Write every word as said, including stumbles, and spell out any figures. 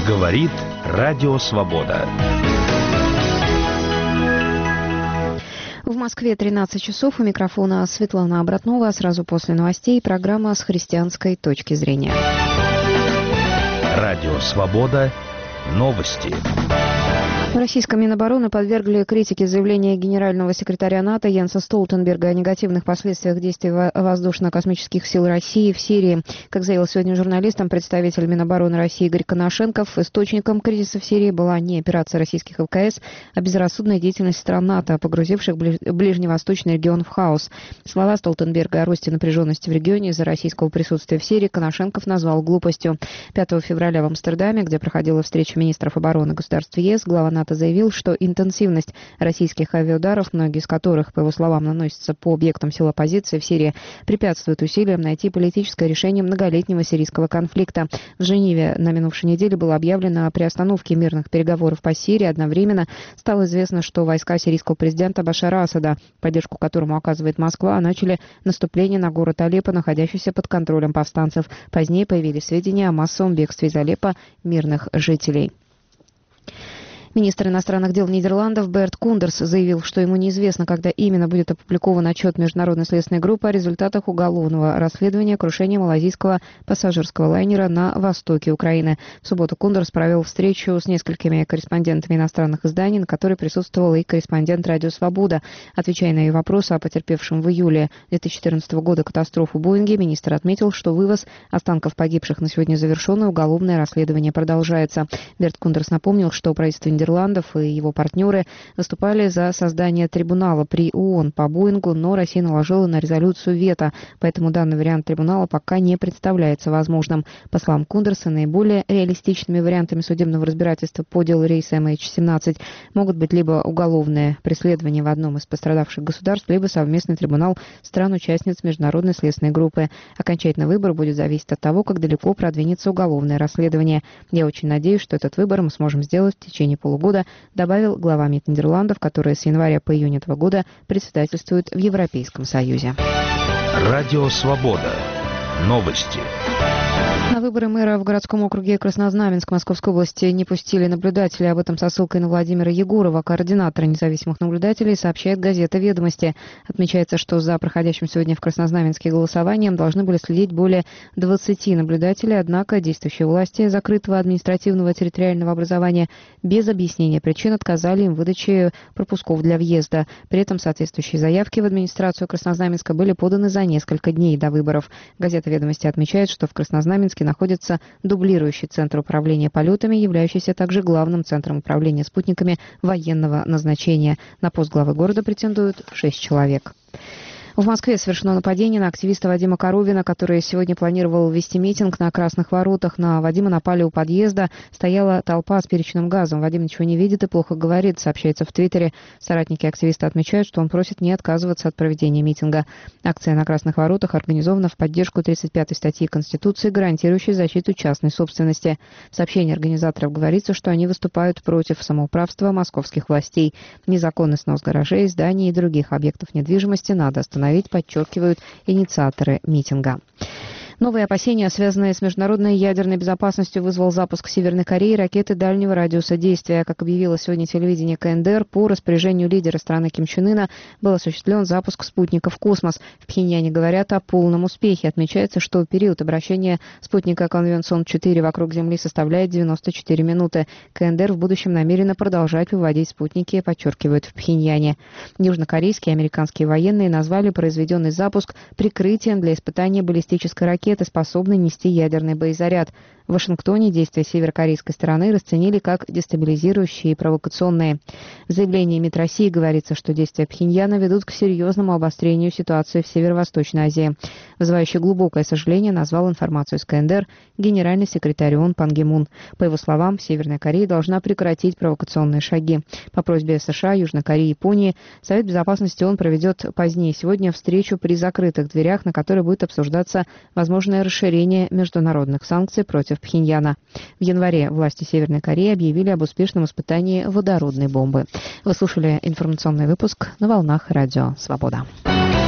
Говорит Радио Свобода. В Москве тринадцать часов. У микрофона Светлана Обратнова. Сразу после новостей программа с христианской точки зрения. Радио Свобода. Новости. В российском Минобороны подвергли критике заявления генерального секретаря НАТО Йенса Столтенберга о негативных последствиях действий воздушно-космических сил России в Сирии. Как заявил сегодня журналистам представитель Минобороны России Игорь Коношенков, источником кризиса в Сирии была не операция российских ВКС, а безрассудная деятельность стран НАТО, погрузивших ближневосточный регион в хаос. Слова Столтенберга о росте напряженности в регионе из-за российского присутствия в Сирии Коношенков назвал глупостью. пятого февраля в Амстердаме, где проходила встреча министров обороны государств ЕС, глава НАТО заявил, что интенсивность российских авиаударов, многие из которых, по его словам, наносятся по объектам сил оппозиции в Сирии, препятствует усилиям найти политическое решение многолетнего сирийского конфликта. В Женеве на минувшей неделе было объявлено о приостановке мирных переговоров по Сирии. Одновременно стало известно, что войска сирийского президента Башара Асада, поддержку которому оказывает Москва, начали наступление на город Алеппо, находящийся под контролем повстанцев. Позднее появились сведения о массовом бегстве из Алеппо мирных жителей. Министр иностранных дел Нидерландов Берт Кундерс заявил, что ему неизвестно, когда именно будет опубликован отчет Международной следственной группы о результатах уголовного расследования крушения малайзийского пассажирского лайнера на востоке Украины. В субботу Кундерс провел встречу с несколькими корреспондентами иностранных изданий, на которой присутствовал и корреспондент «Радио Свобода». Отвечая на ее вопросы о потерпевшем в июле две тысячи четырнадцатого года катастрофу Боинге, министр отметил, что вывоз останков погибших на сегодня завершен, и уголовное расследование продолжается. Берт Кундерс напомнил, что правительство Нидерландов и его партнеры выступали за создание трибунала при ООН по Боингу, но Россия наложила на резолюцию вето, поэтому данный вариант трибунала пока не представляется возможным. По словам Кундерса, наиболее реалистичными вариантами судебного разбирательства по делу рейса эм эйч семнадцать могут быть либо уголовное преследование в одном из пострадавших государств, либо совместный трибунал стран-участниц международной следственной группы. Окончательный выбор будет зависеть от того, как далеко продвинется уголовное расследование. Я очень надеюсь, что этот выбор мы сможем сделать в течение полугода, добавил глава МИД Нидерландов, который с января по июнь этого года председательствует в Европейском Союзе. Радио Свобода. Новости. На выборы мэра в городском округе Краснознаменск Московской области не пустили наблюдателей. Об этом со ссылкой на Владимира Егорова, координатора независимых наблюдателей, сообщает газета «Ведомости». Отмечается, что за проходящим сегодня в Краснознаменске голосованием должны были следить более двадцати наблюдателей, однако действующие власти закрытого административного территориального образования без объяснения причин отказали им в выдаче пропусков для въезда. При этом соответствующие заявки в администрацию Краснознаменска были поданы за несколько дней до выборов. Газета «Ведомости» отмечает, что в Краснознаменске находится дублирующий центр управления полетами, являющийся также главным центром управления спутниками военного назначения. На пост главы города претендуют шесть человек. В Москве совершено нападение на активиста Вадима Коровина, который сегодня планировал вести митинг на Красных воротах. На Вадима напали у подъезда. Стояла толпа с перечным газом. Вадим ничего не видит и плохо говорит, сообщается в Твиттере. Соратники активиста отмечают, что он просит не отказываться от проведения митинга. Акция на Красных воротах организована в поддержку тридцать пятой статьи Конституции, гарантирующей защиту частной собственности. В сообщении организаторов говорится, что они выступают против самоуправства московских властей. Незаконный снос гаражей, зданий и других объектов недвижимости надо остановить, подчеркивают инициаторы митинга. Новые опасения, связанные с международной ядерной безопасностью, вызвал запуск Северной Кореи ракеты дальнего радиуса действия. Как объявило сегодня телевидение ка эн дэ эр, по распоряжению лидера страны Ким Чен Ына был осуществлен запуск спутника в космос. В Пхеньяне говорят о полном успехе. Отмечается, что период обращения спутника Конвенцион четыре вокруг Земли составляет девяносто четыре минуты. ка эн дэ эр в будущем намерена продолжать выводить спутники, подчеркивают в Пхеньяне. Южнокорейские и американские военные назвали произведенный запуск прикрытием для испытания баллистической ракеты, способны нести ядерный боезаряд. В Вашингтоне действия северокорейской стороны расценили как дестабилизирующие и провокационные. В заявлении МИД России говорится, что действия Пхеньяна ведут к серьезному обострению ситуации в Северо-Восточной Азии. Вызывающий глубокое сожаление назвал информацию из ка эн дэ эр генеральный секретарь ООН Пан Ги Мун. По его словам, Северная Корея должна прекратить провокационные шаги. По просьбе США, Южной Кореи и Японии Совет Безопасности ООН проведет позднее сегодня встречу при закрытых дверях, на которой будет обсуждаться возможное расширение международных санкций против Пхеньяна. В январе власти Северной Кореи объявили об успешном испытании водородной бомбы. Вы слушали информационный выпуск на волнах Радио Свобода.